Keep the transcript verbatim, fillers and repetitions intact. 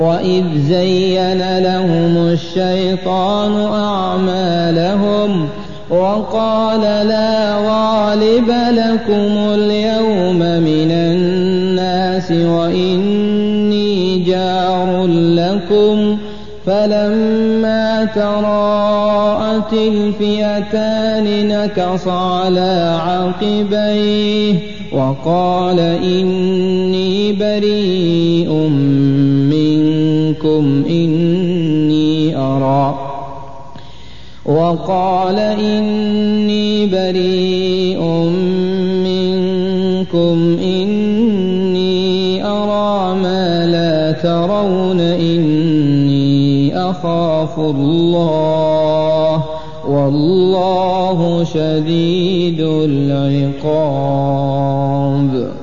وَإِذْ زَيَّنَ لَهُمُ الشَّيْطَانُ أَعْمَالَهُمْ وَقَالَ لَا غَالِبَ لَكُمُ الْيَوْمَ مِنَ النَّاسِ وَإِنِّي جَارٌ لَّكُمْ فَلَمَّا تَرَاءَتِ الْفِئَتَانِ نَكَصَ عَلَىٰ عَقِبَيْهِ وَقَالَ إِنِّي بَرِيءٌ منكم إني أرى وقال إني بريء منكم إني أرى ما لا ترون إني أخاف الله والله شديد العقاب.